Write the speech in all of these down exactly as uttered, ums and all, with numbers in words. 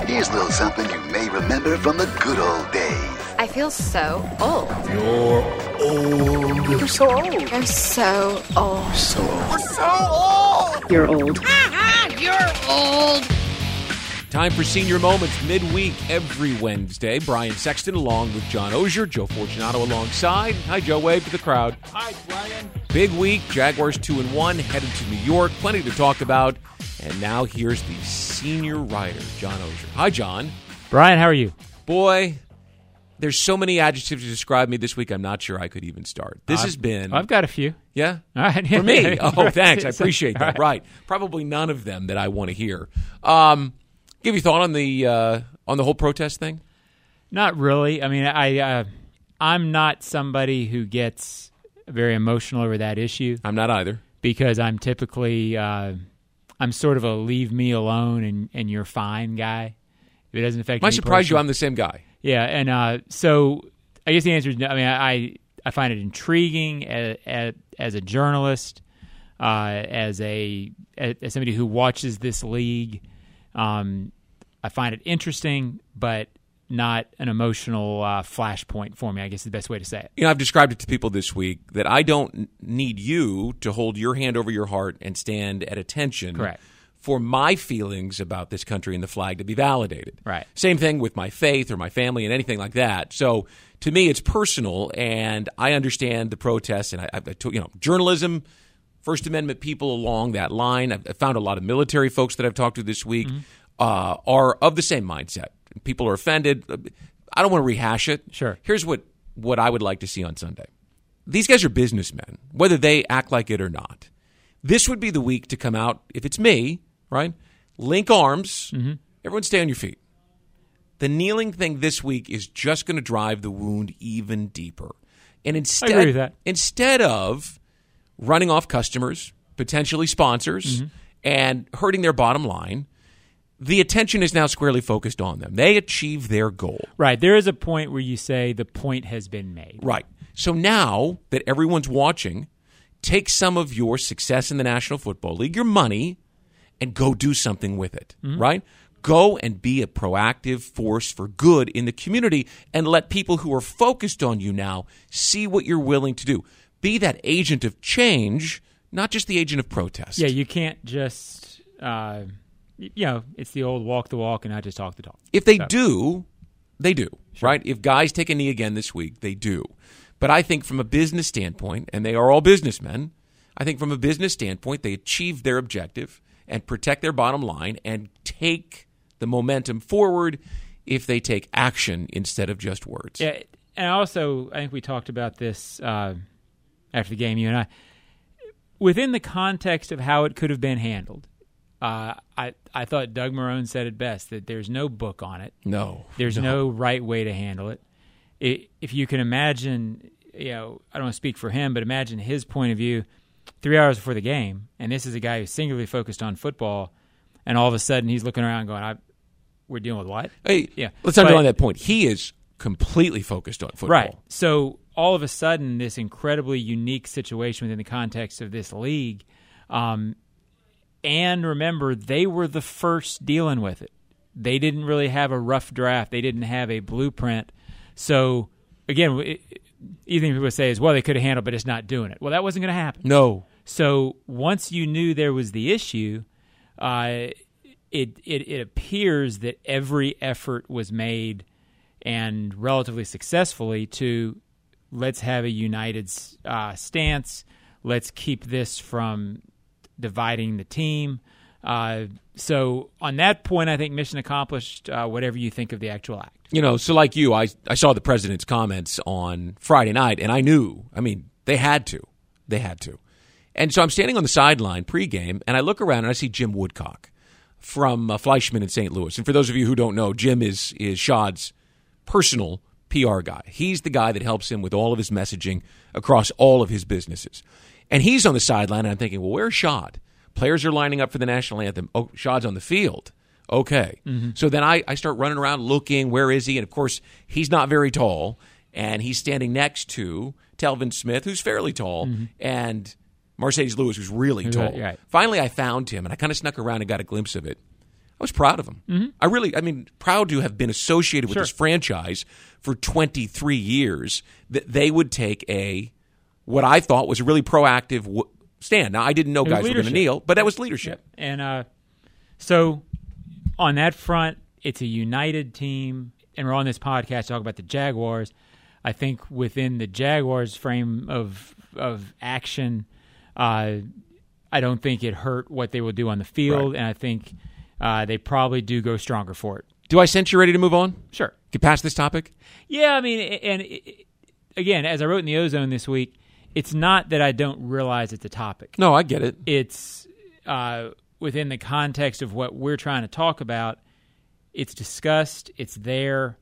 Here's a little something you may remember from the good old days. I feel so old. You're old. You're so old. You're so old. So old. We're so old. You're old. You're old. Time for Senior Moments midweek every Wednesday. Brian Sexton along with John Ozier, Joe Fortunato alongside. Hi, Joe. Wave to the crowd. Hi, Brian. Big week. Jaguars two and one, headed to New York. Plenty to talk about. And now here's the senior writer, John Ozier. Hi, John. Brian, how are you? Boy, there's so many adjectives to describe me this week, I'm not sure I could even start. This I've, has been... I've got a few. Yeah? All right. For me? Oh, thanks. I So- appreciate that. all right. Right. Probably none of them that I want to hear. Um, give you thought on the uh, on the whole protest thing? Not really. I mean, I uh, I'm not somebody who gets very emotional over that issue I'm not either. because I'm typically uh, I'm sort of a leave me alone and, and you're fine guy. If it doesn't affect Might me surprise you personally. I'm the same guy. Yeah, and uh, so I guess the answer is no. I mean, I I find it intriguing as, as, as a journalist, uh, as a as somebody who watches this league. Um, I find it interesting, but not an emotional uh, flashpoint for me, I guess is the best way to say it. You know, I've described it to people this week that I don't need you to hold your hand over your heart and stand at attention. Correct. For my feelings about this country and the flag to be validated. Right. Same thing with my faith or my family and anything like that. So to me, it's personal, and I understand the protests. And I, I you know, journalism, First Amendment people along that line. I've found a lot of military folks that I've talked to this week mm-hmm. uh, are of the same mindset. People are offended. I don't want to rehash it. Sure. Here's what, what I would like to see on Sunday. These guys are businessmen, whether they act like it or not. This would be the week to come out, if it's me, right? Link arms. Mm-hmm. Everyone stay on your feet. The kneeling thing this week is just going to drive the wound even deeper. And instead, I agree with that. instead of running off customers, potentially sponsors, mm-hmm. and hurting their bottom line, the attention is now squarely focused on them. They achieve their goal. Right. There is a point where you say the point has been made. Right. So now that everyone's watching, take some of your success in the National Football League, your money, and go do something with it, mm-hmm. right? Go and be a proactive force for good in the community and let people who are focused on you now see what you're willing to do. Be that agent of change, not just the agent of protest. Yeah, you can't just, uh, you know, it's the old walk the walk and not just talk the talk. If they so. do, they do, sure. right? If guys take a knee again this week, they do. But I think from a business standpoint, and they are all businessmen, I think from a business standpoint, they achieve their objective and protect their bottom line and take the momentum forward if they take action instead of just words. Yeah, and also, I think we talked about this uh, after the game, you and I. Within the context of how it could have been handled, uh, I, I thought Doug Marrone said it best, that there's no book on it. No. There's no, no right way to handle it. it. If you can imagine, you know, I don't want to speak for him, but imagine his point of view three hours before the game, and this is a guy who's singularly focused on football, and all of a sudden he's looking around going, I, we're dealing with what? Hey, yeah. Let's underline that point. He is completely focused on football. Right. So all of a sudden, this incredibly unique situation within the context of this league, um, and remember, they were the first dealing with it. They didn't really have a rough draft. They didn't have a blueprint. So, again, it, anything people say is, well, they could have handled, but it's not doing it. Well, that wasn't going to happen. No. So once you knew there was the issue, uh, it, it it appears that every effort was made, and relatively successfully, to let's have a united uh, stance. Let's keep this from dividing the team. Uh, so on that point, I think mission accomplished, uh, whatever you think of the actual act. You know, so like you, I, I saw the president's comments on Friday night, and I knew, I mean, they had to. They had to. And so I'm standing on the sideline pregame, and I look around, and I see Jim Woodcock from uh, Fleischman in Saint Louis. And for those of you who don't know, Jim is is Shad's personal P R guy. He's the guy that helps him with all of his messaging across all of his businesses. And he's on the sideline, and I'm thinking, well, where's Shad? Players are lining up for the national anthem. Oh, Shad's on the field. Okay. Mm-hmm. So then I, I start running around looking, where is he? And, of course, he's not very tall, and he's standing next to Telvin Smith, who's fairly tall, mm-hmm. and Mercedes Lewis, who's really tall. Right, right. Finally, I found him, and I kind of snuck around and got a glimpse of it. I was proud of him. Mm-hmm. I really, I mean, proud to have been associated with Sure. this franchise for twenty-three years, that they would take a, what I thought was a really proactive w- stand. Now, I didn't know It was guys were going to leadership. kneel, but that was leadership. And uh, so on that front, it's a united team, and we're on this podcast talking about the Jaguars. I think within the Jaguars' frame of of action, uh, I don't think it hurt what they will do on the field, Right. and I think uh, they probably do go stronger for it. Do I sense you're ready to move on? Sure. Get past this topic? Yeah, I mean, and it, again, as I wrote in the Ozone this week, it's not that I don't realize it's a topic. No, I get it. It's uh, within the context of what we're trying to talk about. It's discussed, it's there,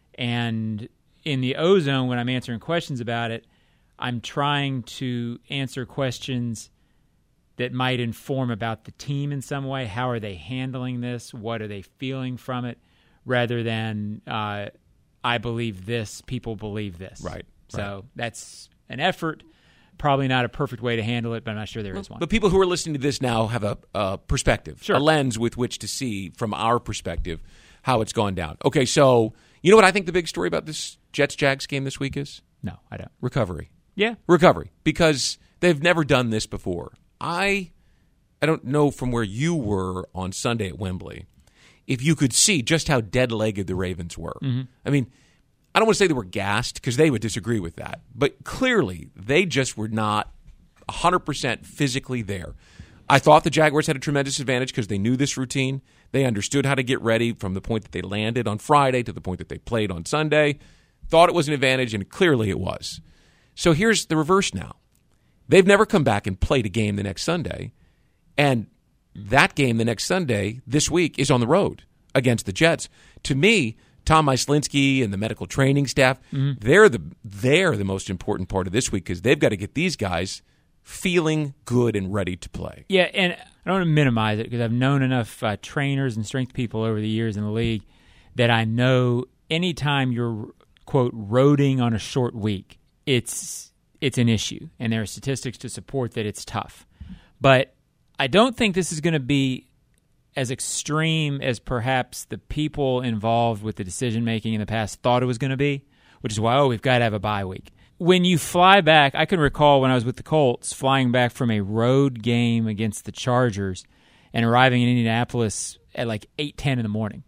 and in the Ozone, when I'm answering questions about it, I'm trying to answer questions that might inform about the team in some way. How are they handling this? What are they feeling from it? Rather than, uh, I believe this, people believe this. Right, So right. that's an effort. Probably not a perfect way to handle it, but I'm not sure there is one. But people who are listening to this now have a, a perspective, Sure. a lens with which to see from our perspective how it's gone down. Okay, so you know what I think the big story about this Jets-Jags game this week is? No, I don't. Recovery. Yeah. Recovery, because they've never done this before. I I don't know from where you were on Sunday at Wembley if you could see just how dead-legged the Ravens were. Mm-hmm. I mean, I don't want to say they were gassed because they would disagree with that, but clearly they just were not one hundred percent physically there. I thought the Jaguars had a tremendous advantage because they knew this routine. They understood how to get ready from the point that they landed on Friday to the point that they played on Sunday. Thought it was an advantage, and clearly it was. So here's the reverse now. They've never come back and played a game the next Sunday, and that game the next Sunday this week is on the road against the Jets. To me, Tom Myslinski and the medical training staff, mm-hmm. they're the they're the most important part of this week because they've got to get these guys feeling good and ready to play. Yeah, and I don't want to minimize it because I've known enough uh, trainers and strength people over the years in the league that I know anytime you're, quote, roading on a short week, it's it's an issue, and there are statistics to support that it's tough. But I don't think this is going to be as extreme as perhaps the people involved with the decision-making in the past thought it was going to be, which is why, oh, we've got to have a bye week. When you fly back, I can recall when I was with the Colts, flying back from a road game against the Chargers and arriving in Indianapolis at like eight ten in the morning.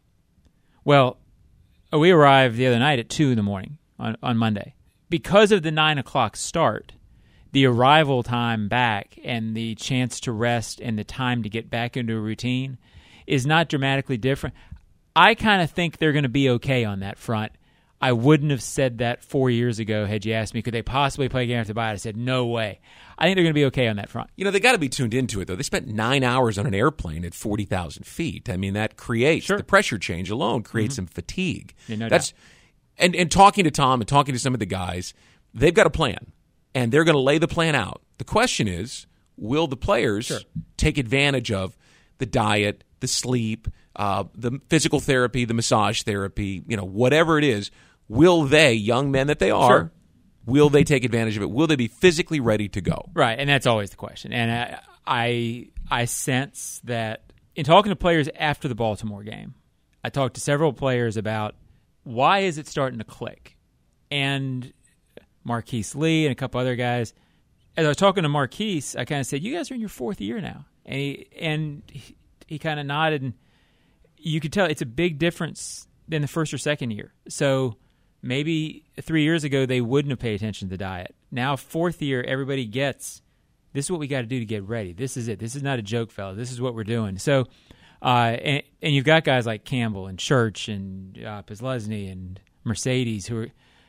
Well, we arrived the other night at two in the morning on, on Monday. Because of the nine o'clock start, the arrival time back and the chance to rest and the time to get back into a routine is not dramatically different. I kind of think they're going to be okay on that front. I wouldn't have said that four years ago had you asked me, could they possibly play a game after bye? I said, no way. I think they're going to be okay on that front. You know, they got to be tuned into it, though. They spent nine hours on an airplane at forty thousand feet. I mean, that creates, Sure. the pressure change alone creates mm-hmm. some fatigue. Yeah, no That's doubt. And, and talking to Tom and talking to some of the guys, they've got a plan, and they're going to lay the plan out. The question is, will the players Sure. take advantage of the diet, the sleep, uh, the physical therapy, the massage therapy, you know, whatever it is? Will they, young men that they are, Sure. will they take advantage of it? Will they be physically ready to go? Right, and that's always the question. And I, I, I sense that in talking to players after the Baltimore game, I talked to several players about why is it starting to click? And Marquise Lee and a couple other guys, as I was talking to Marquise, I kind of said, you guys are in your fourth year now. And he, and he, he kind of nodded, and you could tell it's a big difference than the first or second year. So maybe three years ago they wouldn't have paid attention to the diet. Now, fourth year, everybody gets, this is what we got to do to get ready. This is it. This is not a joke, fella. This is what we're doing. So, uh, and, and you've got guys like Campbell and Church and uh, Pizlesny and Mercedes who are,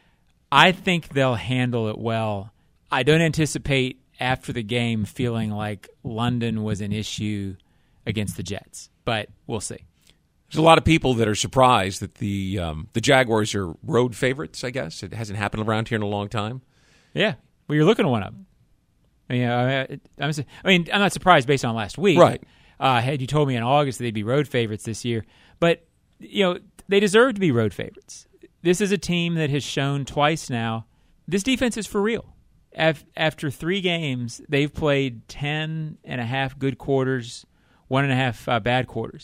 I think they'll handle it well. I don't anticipate after the game feeling like London was an issue against the Jets, but we'll see. There's a lot of people that are surprised that the um, the Jaguars are road favorites, I guess. It hasn't happened around here in a long time. Yeah. Well, you're looking at one of them. I mean, I, I'm, I mean, I'm not surprised based on last week. Right. Uh, had you told me in August that they'd be road favorites this year. But, you know, they deserve to be road favorites. This is a team that has shown twice now this defense is for real. After three games, they've played ten and a half good quarters, one and a half uh, bad quarters.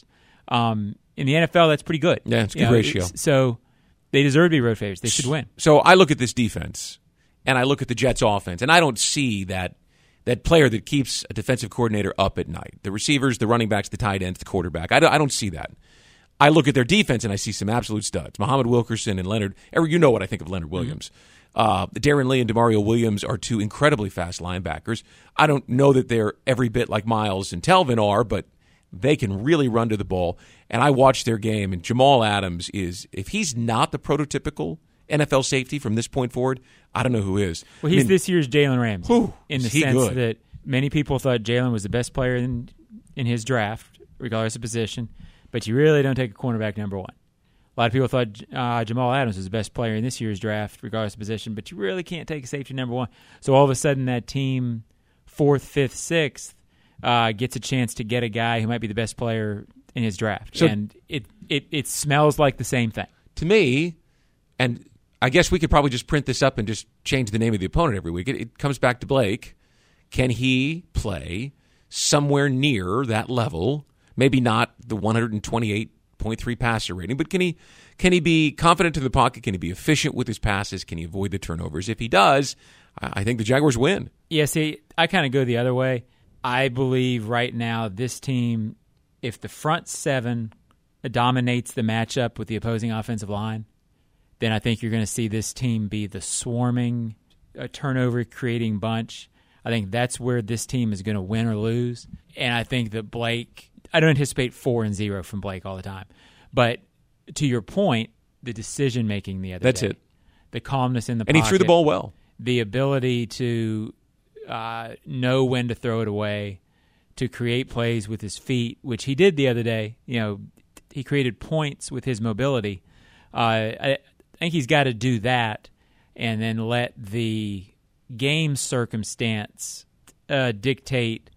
Um, in the N F L, that's pretty good. Yeah, it's a You good know, ratio. it's- So they deserve to be road favorites. They should win. So I look at this defense, and I look at the Jets' offense, and I don't see that that player that keeps a defensive coordinator up at night. The receivers, the running backs, the tight ends, the quarterback. I don't, I don't see that. I look at their defense, and I see some absolute studs. Muhammad Wilkerson and Leonard. You know what I think of Leonard Williams. Uh, Darren Lee and Demario Williams are two incredibly fast linebackers. I don't know that they're every bit like Miles and Telvin are, but they can really run to the ball. And I watched their game, and Jamal Adams is, if he's not the prototypical N F L safety from this point forward, I don't know who is. Well, he's I mean, this year's Jalen Ramsey whew, in the is he sense good. that many people thought Jalen was the best player in in his draft, regardless of position. But you really don't take a cornerback number one. A lot of people thought uh, Jamal Adams was the best player in this year's draft, regardless of position. But you really can't take a safety number one. So all of a sudden, that team, fourth, fifth, sixth, uh, gets a chance to get a guy who might be the best player in his draft, So- and it, it it smells like the same thing. To me, and I guess we could probably just print this up and just change the name of the opponent every week. It, it comes back to Blake. Can he play somewhere near that level? Maybe not the one twenty-eight point three passer rating, but can he can he be confident in the pocket? Can he be efficient with his passes? Can he avoid the turnovers? If he does, I I think the Jaguars win. Yeah, see, I kind of go the other way. I believe right now this team, if the front seven dominates the matchup with the opposing offensive line, then I think you're going to see this team be the swarming, uh, turnover-creating bunch. I think that's where this team is going to win or lose. And I think that Blake, I don't anticipate four and zero from Blake all the time. But to your point, the decision-making the other That's day. it. The calmness in the And pocket. he threw the ball well. The ability to uh, know when to throw it away, to create plays with his feet, which he did the other day. You know, he created points with his mobility. Uh, I think he's got to do that and then let the game circumstance uh, dictate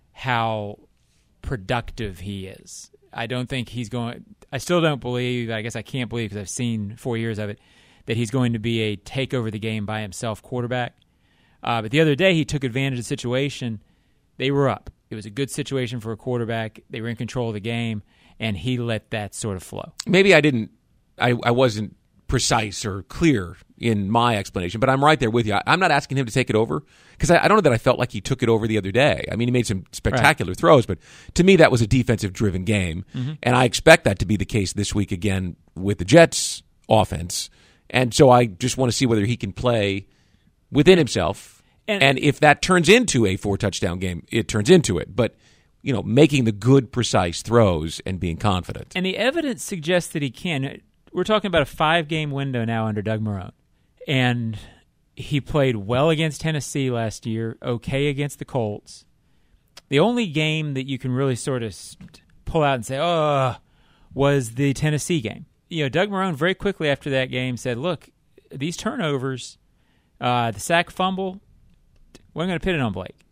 how productive he is. I don't think he's going – I still don't believe – I guess I can't believe because I've seen four years of it – that he's going to be a take over the game by himself quarterback. Uh, but the other day he took advantage of the situation. They were up. It was a good situation for a quarterback. They were in control of the game, and he let that sort of flow. Maybe I didn't I, I wasn't precise or clear in my explanation, but I'm right there with you. I, I'm not asking him to take it over because I, I don't know that I felt like he took it over the other day. I mean, he made some spectacular right. throws, but to me that was a defensive-driven game, mm-hmm. and I expect that to be the case this week again with the Jets' offense. And so I just want to see whether he can play within himself. And, and if that turns into a four-touchdown game, it turns into it. But, you know, making the good, precise throws and being confident. And the evidence suggests that he can. We're talking about a five-game window now under Doug Marrone. And he played well against Tennessee last year, okay against the Colts. The only game that you can really sort of pull out and say, oh, was the Tennessee game. You know, Doug Marrone very quickly after that game said, look, these turnovers, uh, the sack fumble, we're going to pin it on Blake.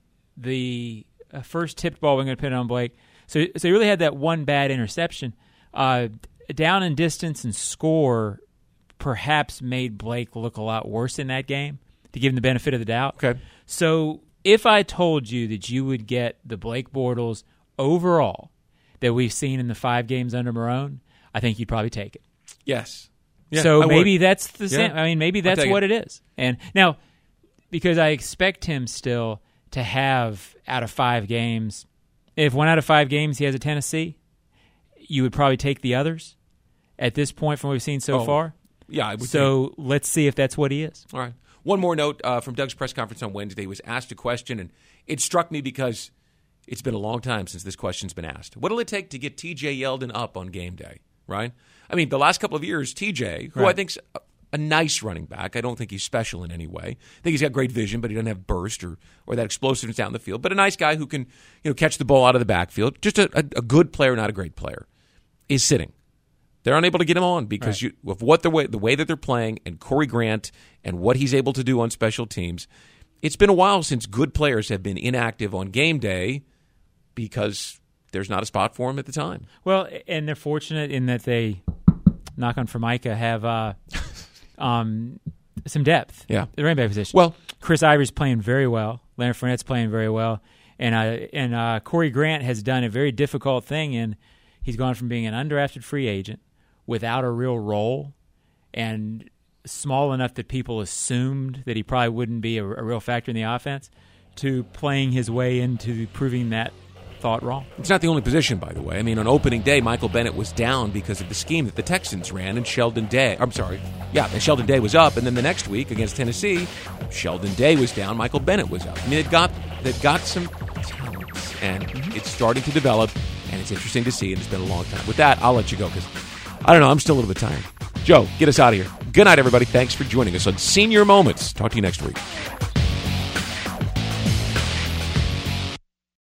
The uh, first tipped ball, we're going to pin it on Blake. So, so he really had that one bad interception. Uh, down in distance and score perhaps made Blake look a lot worse in that game, to give him the benefit of the doubt. Okay. So if I told you that you would get the Blake Bortles overall that we've seen in the five games under Marrone, I think you'd probably take it. Yes. Yeah, so I maybe would. that's the same. Yeah. I mean, maybe that's what it. it is. And now, because I expect him still to have out of five games, if one out of five games he has a Tennessee, you would probably take the others at this point from what we've seen so oh, far. Yeah. I would so think. let's see if that's what he is. All right. One more note uh, from Doug's press conference on Wednesday. He was asked a question, and it struck me because it's been a long time since this question's been asked. What will it take to get T J Yeldon up on game day, right? I mean, the last couple of years, T J, who right. I think's a, a nice running back. I don't think he's special in any way. I think he's got great vision, but he doesn't have burst or, or that explosiveness down the field. But a nice guy who can, you know, catch the ball out of the backfield. Just a, a, a good player, not a great player, is sitting. They're unable to get him on because right. you, of what the way the way that they're playing and Corey Grant and what he's able to do on special teams. It's been a while since good players have been inactive on game day because there's not a spot for him at the time. Well, and they're fortunate in that they, knock on Formica, have uh, um, some depth. Yeah, the running back position. Well, Chris Ivory's playing very well. Leonard Fournette's playing very well, and uh, and uh, Corey Grant has done a very difficult thing in He's gone from being an undrafted free agent without a real role and small enough that people assumed that he probably wouldn't be a, a real factor in the offense to playing his way into proving that thought wrong. It's not the only position, by the way. I mean, on opening day, Michael Bennett was down because of the scheme that the Texans ran, and Sheldon Day, I'm sorry, yeah, and Sheldon Day was up, and then the next week against Tennessee, Sheldon Day was down, Michael Bennett was up. I mean, they've got, they've got some talents, and it's starting to develop, and it's interesting to see, and it's been a long time. With that, I'll let you go, because, I don't know, I'm still a little bit tired. Joe, get us out of here. Good night, everybody. Thanks for joining us on Senior Moments. Talk to you next week.